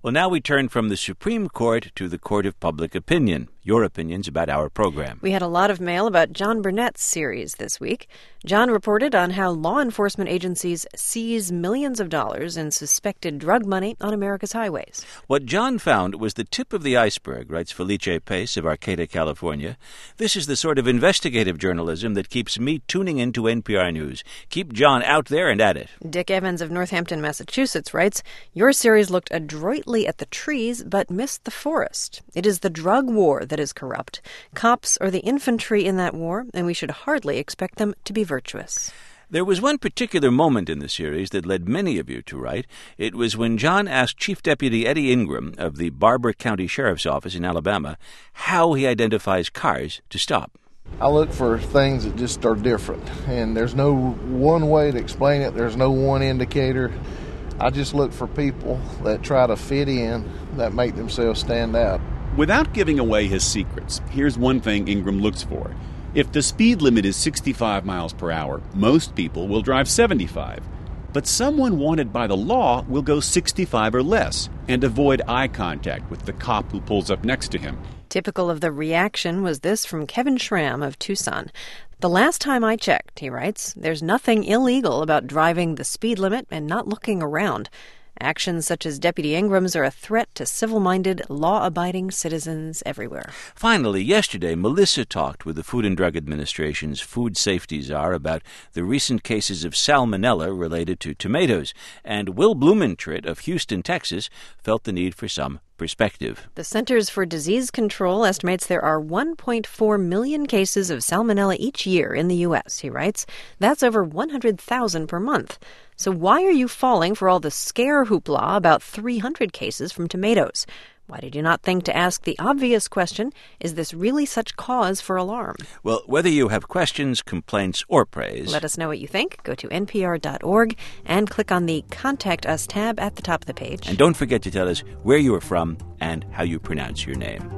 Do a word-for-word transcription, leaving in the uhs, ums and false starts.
Well, now we turn from the Supreme Court to the Court of Public Opinion. Your opinions about our program. We had a lot of mail about John Burnett's series this week. John reported on how law enforcement agencies seize millions of dollars in suspected drug money on America's highways. What John found was the tip of the iceberg, writes Felice Pace of Arcata, California. This is the sort of investigative journalism that keeps me tuning into N P R News. Keep John out there and at it. Dick Evans of Northampton, Massachusetts writes, your series looked adroitly at the trees but missed the forest. It is the drug war that is corrupt. Cops are the infantry in that war, and we should hardly expect them to be virtuous. There was one particular moment in the series that led many of you to write. It was when John asked Chief Deputy Eddie Ingram of the Barber County Sheriff's Office in Alabama how he identifies cars to stop. I look for things that just are different, and there's no one way to explain it. There's no one indicator. I just look for people that try to fit in, that make themselves stand out. Without giving away his secrets, here's one thing Ingram looks for. If the speed limit is sixty-five miles per hour, most people will drive seventy-five. But someone wanted by the law will go sixty-five or less and avoid eye contact with the cop who pulls up next to him. Typical of the reaction was this from Kevin Schramm of Tucson. The last time I checked, he writes, there's nothing illegal about driving the speed limit and not looking around. Actions such as Deputy Ingram's are a threat to civil-minded, law-abiding citizens everywhere. Finally, yesterday, Melissa talked with the Food and Drug Administration's food safety czar about the recent cases of salmonella related to tomatoes, and Will Blumentritt of Houston, Texas, felt the need for some perspective. The Centers for Disease Control estimates there are one point four million cases of salmonella each year in the U S, he writes. That's over one hundred thousand per month. So why are you falling for all the scare hoopla about three hundred cases from tomatoes? Why did you not think to ask the obvious question, is this really such cause for alarm? Well, whether you have questions, complaints, or praise, let us know what you think. Go to N P R dot org and click on the Contact Us tab at the top of the page. And don't forget to tell us where you are from and how you pronounce your name.